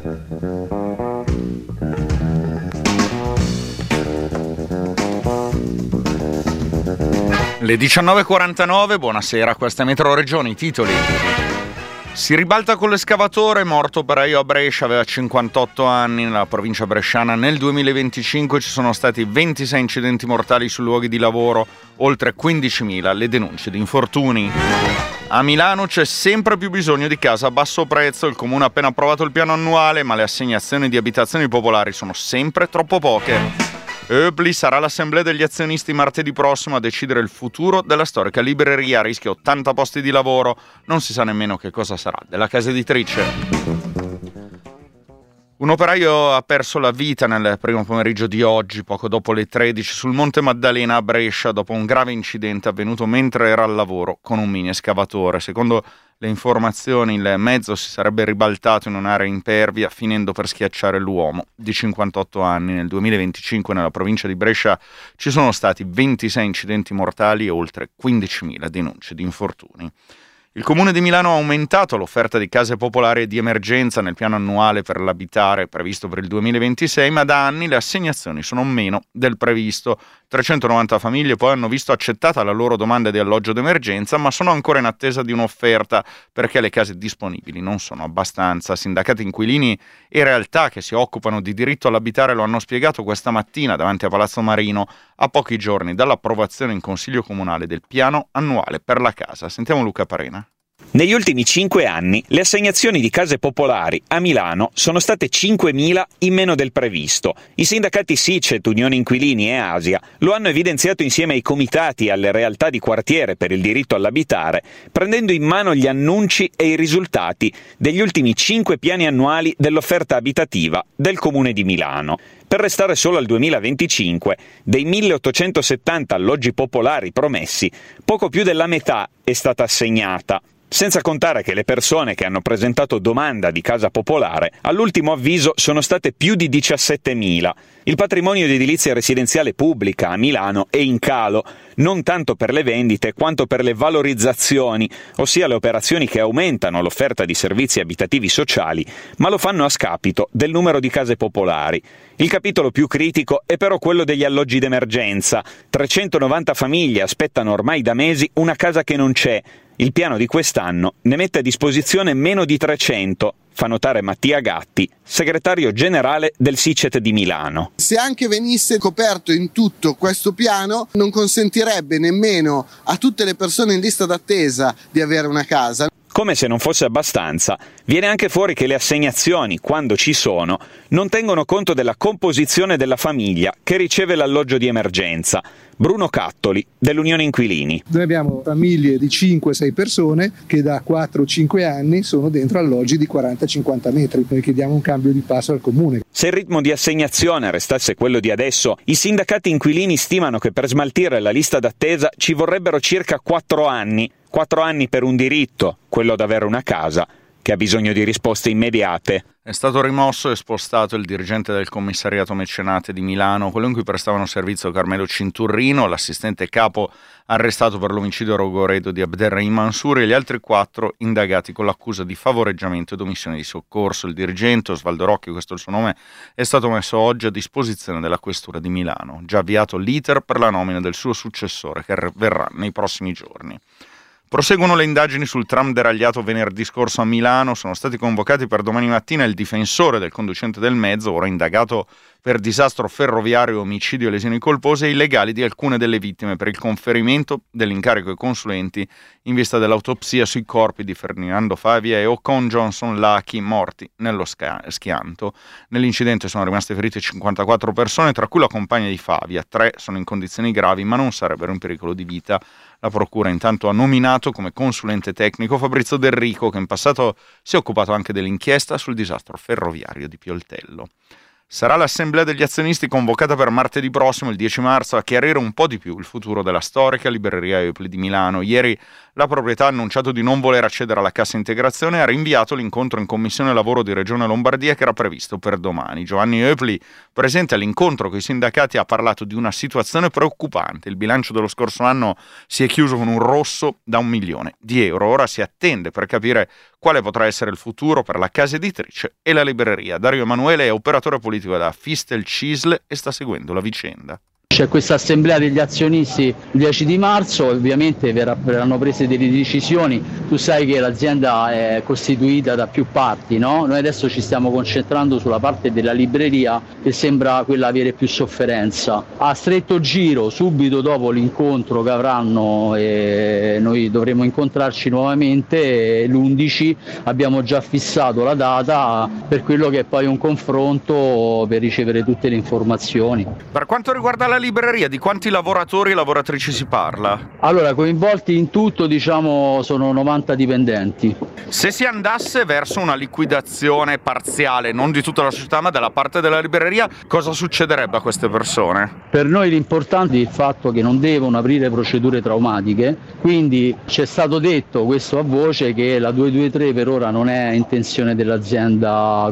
Le 19.49, buonasera, questa è Metro Regione, i titoli. Si ribalta con l'escavatore, morto operaio a Brescia, aveva 58 anni, nella provincia bresciana. Nel 2025 ci sono stati 26 incidenti mortali sui luoghi di lavoro, oltre 15.000 le denunce di infortuni. A Milano c'è sempre più bisogno di case a basso prezzo, il comune ha appena approvato il piano annuale, ma le assegnazioni di abitazioni popolari sono sempre troppo poche. Eupli sarà l'assemblea degli azionisti martedì prossimo a decidere il futuro della storica libreria, a rischio 80 posti di lavoro, non si sa nemmeno che cosa sarà della casa editrice. Un operaio ha perso la vita nel primo pomeriggio di oggi, poco dopo le 13, sul Monte Maddalena a Brescia, dopo un grave incidente avvenuto mentre era al lavoro con un mini escavatore. Secondo le informazioni, il mezzo si sarebbe ribaltato in un'area impervia, finendo per schiacciare l'uomo di 58 anni. Nel 2025 nella provincia di Brescia ci sono stati 26 incidenti mortali e oltre 15.000 denunce di infortuni. Il Comune di Milano ha aumentato l'offerta di case popolari di emergenza nel piano annuale per l'abitare previsto per il 2026, ma da anni le assegnazioni sono meno del previsto. 390 famiglie poi hanno visto accettata la loro domanda di alloggio d'emergenza, ma sono ancora in attesa di un'offerta perché le case disponibili non sono abbastanza. Sindacati inquilini e realtà che si occupano di diritto all'abitare lo hanno spiegato questa mattina davanti a Palazzo Marino, a pochi giorni dall'approvazione in Consiglio Comunale del piano annuale per la casa. Sentiamo Luca Parena. Negli ultimi 5 anni le assegnazioni di case popolari a Milano sono state 5.000 in meno del previsto. I sindacati SICET, Unione Inquilini e Asia lo hanno evidenziato insieme ai comitati e alle realtà di quartiere per il diritto all'abitare, prendendo in mano gli annunci e i risultati degli ultimi 5 piani annuali dell'offerta abitativa del Comune di Milano. Per restare solo al 2025, dei 1.870 alloggi popolari promessi, poco più della metà è stata assegnata. Senza contare che le persone che hanno presentato domanda di casa popolare all'ultimo avviso sono state più di 17.000. Il patrimonio di edilizia residenziale pubblica a Milano è in calo, non tanto per le vendite quanto per le valorizzazioni, ossia le operazioni che aumentano l'offerta di servizi abitativi sociali, ma lo fanno a scapito del numero di case popolari. Il capitolo più critico è però quello degli alloggi d'emergenza. 390 famiglie aspettano ormai da mesi una casa che non c'è. Il piano di quest'anno ne mette a disposizione meno di 300, fa notare Mattia Gatti, segretario generale del SICET di Milano. Se anche venisse coperto in tutto questo piano, non consentirebbe nemmeno a tutte le persone in lista d'attesa di avere una casa. Come se non fosse abbastanza, viene anche fuori che le assegnazioni, quando ci sono, non tengono conto della composizione della famiglia che riceve l'alloggio di emergenza. Bruno Cattoli, dell'Unione Inquilini. Noi abbiamo famiglie di 5-6 persone che da 4-5 anni sono dentro alloggi di 40-50 metri. Noi chiediamo un cambio di passo al Comune. Se il ritmo di assegnazione restasse quello di adesso, i sindacati inquilini stimano che per smaltire la lista d'attesa ci vorrebbero circa 4 anni. 4 anni per un diritto, quello ad avere una casa, che ha bisogno di risposte immediate. È stato rimosso e spostato il dirigente del commissariato mecenate di Milano, quello in cui prestavano servizio Carmelo Cinturrino, l'assistente capo arrestato per l'omicidio a Rogoredo di Abderrahim Mansour e gli altri 4 indagati con l'accusa di favoreggiamento ed omissione di soccorso. Il dirigente, Osvaldo Rocchi, questo è il suo nome, è stato messo oggi a disposizione della questura di Milano. Già avviato l'iter per la nomina del suo successore, che verrà nei prossimi giorni. Proseguono le indagini sul tram deragliato venerdì scorso a Milano. Sono stati convocati per domani mattina il difensore del conducente del mezzo, ora indagato per disastro ferroviario, omicidio e lesioni colpose, e i legali di alcune delle vittime per il conferimento dell'incarico ai consulenti in vista dell'autopsia sui corpi di Ferdinando Favia e Ocon Johnson Lachi, morti nello schianto. Nell'incidente sono rimaste ferite 54 persone, tra cui la compagna di Favia. 3 sono in condizioni gravi ma non sarebbero in pericolo di vita. La procura intanto ha nominato come consulente tecnico Fabrizio Del Rico, che in passato si è occupato anche dell'inchiesta sul disastro ferroviario di Pioltello. Sarà l'assemblea degli azionisti convocata per martedì prossimo, il 10 marzo, a chiarire un po' di più il futuro della storica libreria Eupli di Milano. Ieri La proprietà ha annunciato di non voler accedere alla cassa integrazione e ha rinviato l'incontro in Commissione Lavoro di Regione Lombardia che era previsto per domani. Giovanni Eupli, presente all'incontro con i sindacati, ha parlato di una situazione preoccupante. Il bilancio dello scorso anno si è chiuso con un rosso da 1 milione di euro. Ora si attende per capire quale potrà essere il futuro per la casa editrice e la libreria. Dario Emanuele è operatore politico da Fistel Cisle e sta seguendo la vicenda. C'è questa assemblea degli azionisti il 10 di marzo, ovviamente verranno prese delle decisioni. Tu sai che l'azienda è costituita da più parti, no? Noi adesso ci stiamo concentrando sulla parte della libreria che sembra quella avere più sofferenza. A stretto giro, subito dopo l'incontro che avranno, noi dovremo incontrarci nuovamente l'11, abbiamo già fissato la data per quello che è poi un confronto per ricevere tutte le informazioni. Per quanto riguarda la libreria, di quanti lavoratori e lavoratrici si parla? Allora, coinvolti in tutto, sono 90 dipendenti. Se si andasse verso una liquidazione parziale, non di tutta la società ma della parte della libreria, cosa succederebbe a queste persone? Per noi l'importante è il fatto che non devono aprire procedure traumatiche, quindi c'è stato detto questo a voce che la 223 per ora non è intenzione dell'azienda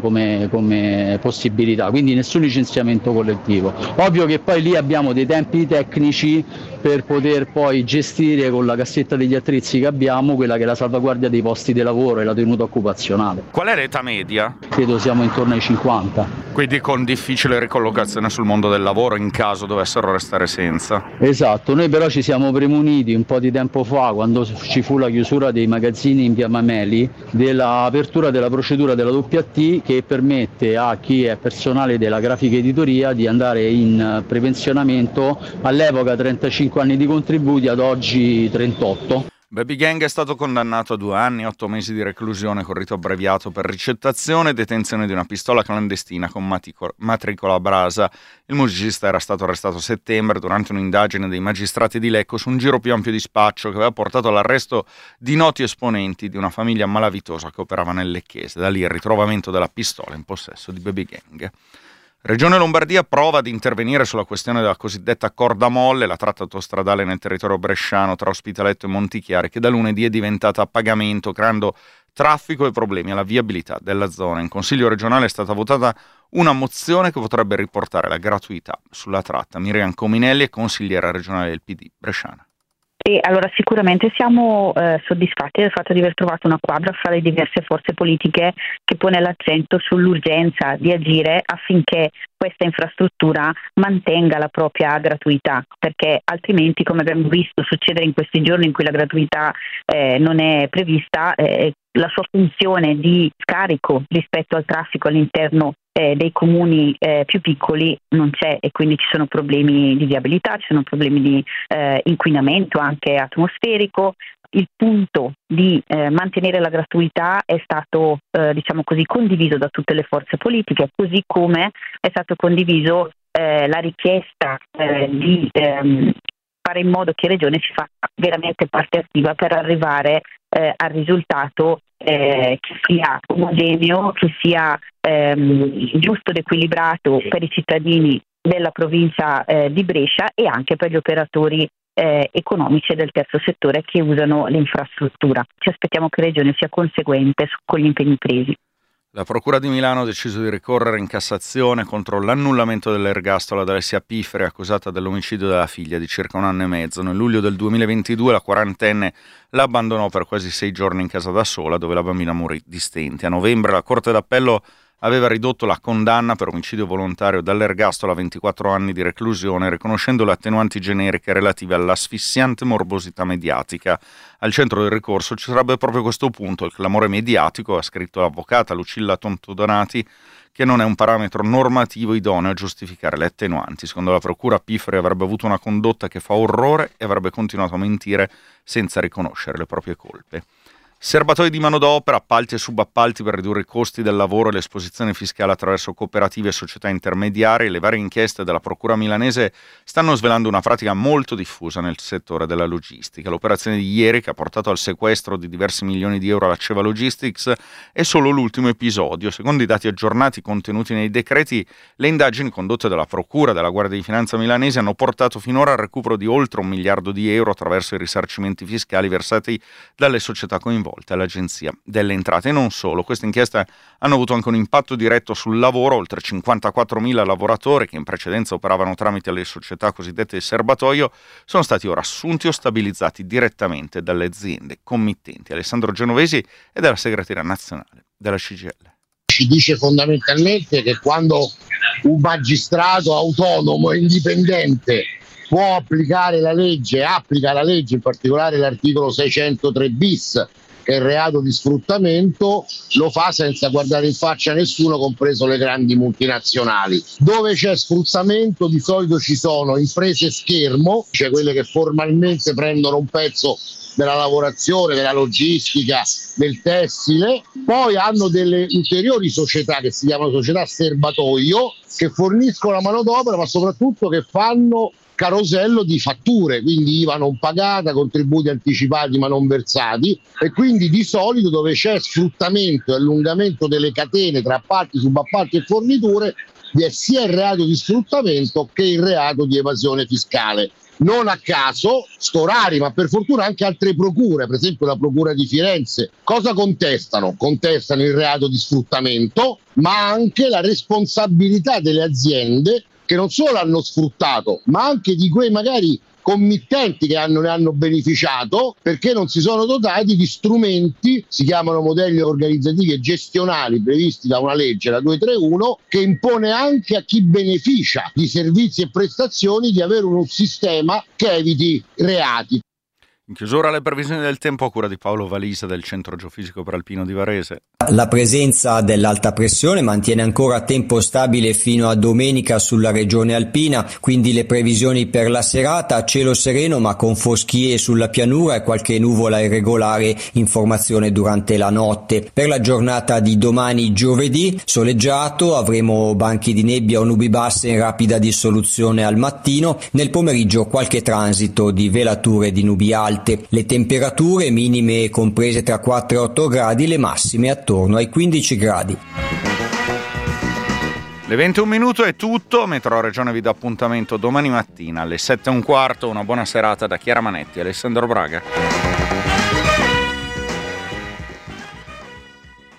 come possibilità, quindi nessun licenziamento collettivo. Ovvio che poi lì abbiamo dei tempi tecnici per poter poi gestire con la cassetta degli attrezzi che abbiamo quella che è la salvaguardia dei posti di lavoro e la tenuta occupazionale. Qual è l'età media? Credo siamo intorno ai 50. Quindi con difficile ricollocazione sul mondo del lavoro in caso dovessero restare senza. Esatto, noi però ci siamo premuniti un po' di tempo fa, quando ci fu la chiusura dei magazzini in via Mameli, dell'apertura della procedura della WT che permette a chi è personale della grafica editoria di andare in prepensionamento, all'epoca 35 anni di contributi, ad oggi 38. Baby Gang è stato condannato a 2 anni e 8 mesi di reclusione con rito abbreviato per ricettazione e detenzione di una pistola clandestina con matricola a brasa. Il musicista era stato arrestato a settembre durante un'indagine dei magistrati di Lecco su un giro più ampio di spaccio che aveva portato all'arresto di noti esponenti di una famiglia malavitosa che operava nel lecchese. Da lì il ritrovamento della pistola in possesso di Baby Gang. Regione Lombardia prova ad intervenire sulla questione della cosiddetta corda molle, la tratta autostradale nel territorio bresciano tra Ospitaletto e Montichiari, che da lunedì è diventata a pagamento, creando traffico e problemi alla viabilità della zona. In Consiglio regionale è stata votata una mozione che potrebbe riportare la gratuità sulla tratta. Miriam Cominelli è consigliera regionale del PD bresciana. E allora sicuramente siamo soddisfatti del fatto di aver trovato una quadra fra le diverse forze politiche che pone l'accento sull'urgenza di agire affinché questa infrastruttura mantenga la propria gratuità, perché altrimenti, come abbiamo visto succedere in questi giorni in cui la gratuità non è prevista, la sua funzione di scarico rispetto al traffico all'interno dei comuni più piccoli non c'è, e quindi ci sono problemi di viabilità, ci sono problemi di inquinamento anche atmosferico. Il punto di mantenere la gratuità è stato condiviso da tutte le forze politiche, così come è stato condiviso la richiesta di fare in modo che Regione si faccia veramente parte attiva per arrivare al risultato che sia omogeneo, che sia giusto ed equilibrato per i cittadini della provincia di Brescia e anche per gli operatori economici del terzo settore che usano l'infrastruttura. Ci aspettiamo che Regione sia conseguente con gli impegni presi. La Procura di Milano ha deciso di ricorrere in Cassazione contro l'annullamento dell'ergastolo ad Alessia Pifferi, accusata dell'omicidio della figlia di circa 1 anno e mezzo. Nel luglio del 2022 la quarantenne la abbandonò per quasi 6 giorni in casa da sola, dove la bambina morì di stenti. A novembre la Corte d'Appello aveva ridotto la condanna per omicidio volontario dall'ergastolo a 24 anni di reclusione, riconoscendo le attenuanti generiche relative all'asfissiante morbosità mediatica. Al centro del ricorso ci sarebbe proprio questo punto, il clamore mediatico, ha scritto l'avvocata Lucilla Tontodonati, che non è un parametro normativo idoneo a giustificare le attenuanti. Secondo la procura, Pifferi avrebbe avuto una condotta che fa orrore e avrebbe continuato a mentire senza riconoscere le proprie colpe. Serbatoi di manodopera, appalti e subappalti per ridurre i costi del lavoro e l'esposizione fiscale attraverso cooperative e società intermediarie. Le varie inchieste della Procura milanese stanno svelando una pratica molto diffusa nel settore della logistica. L'operazione di ieri, che ha portato al sequestro di diversi milioni di euro alla Ceva Logistics, è solo l'ultimo episodio. Secondo i dati aggiornati contenuti nei decreti, le indagini condotte dalla Procura e dalla Guardia di Finanza milanese hanno portato finora al recupero di oltre 1 miliardo di euro attraverso i risarcimenti fiscali versati dalle società coinvolte all'Agenzia delle Entrate. E non solo, queste inchieste hanno avuto anche un impatto diretto sul lavoro. Oltre 54.000 lavoratori che in precedenza operavano tramite le società cosiddette di serbatoio sono stati ora assunti o stabilizzati direttamente dalle aziende committenti. Alessandro Genovesi è della segreteria nazionale della CGIL. Ci dice fondamentalmente che quando un magistrato autonomo e indipendente può applicare la legge, applica la legge, in particolare l'articolo 603 bis, che è il reato di sfruttamento, lo fa senza guardare in faccia a nessuno, compreso le grandi multinazionali. Dove c'è sfruttamento di solito ci sono imprese schermo, cioè quelle che formalmente prendono un pezzo della lavorazione, della logistica, del tessile, poi hanno delle ulteriori società che si chiamano società serbatoio, che forniscono la manodopera, ma soprattutto che fanno carosello di fatture, quindi IVA non pagata, contributi anticipati ma non versati, e quindi di solito dove c'è sfruttamento e allungamento delle catene tra appalti, subappalti e forniture, vi è sia il reato di sfruttamento che il reato di evasione fiscale. Non a caso Storari, ma per fortuna anche altre procure, per esempio la procura di Firenze, cosa contestano? Contestano il reato di sfruttamento, ma anche la responsabilità delle aziende che non solo hanno sfruttato, ma anche di quei magari committenti che ne hanno beneficiato perché non si sono dotati di strumenti, si chiamano modelli organizzativi e gestionali previsti da una legge, la 231, che impone anche a chi beneficia di servizi e prestazioni di avere un sistema che eviti reati. In chiusura le previsioni del tempo a cura di Paolo Valisa del Centro Geofisico Prealpino di Varese. La presenza dell'alta pressione mantiene ancora tempo stabile fino a domenica sulla regione alpina, quindi le previsioni per la serata: cielo sereno ma con foschie sulla pianura e qualche nuvola irregolare in formazione durante la notte. Per la giornata di domani giovedì soleggiato, avremo banchi di nebbia o nubi basse in rapida dissoluzione al mattino, nel pomeriggio qualche transito di velature di nubi alte. Le temperature minime comprese tra 4 e 8 gradi, le massime attorno ai 15 gradi. Le 21 è tutto, Metro Regione vi dà appuntamento domani mattina alle 7:15. Una buona serata da Chiara Manetti e Alessandro Braga.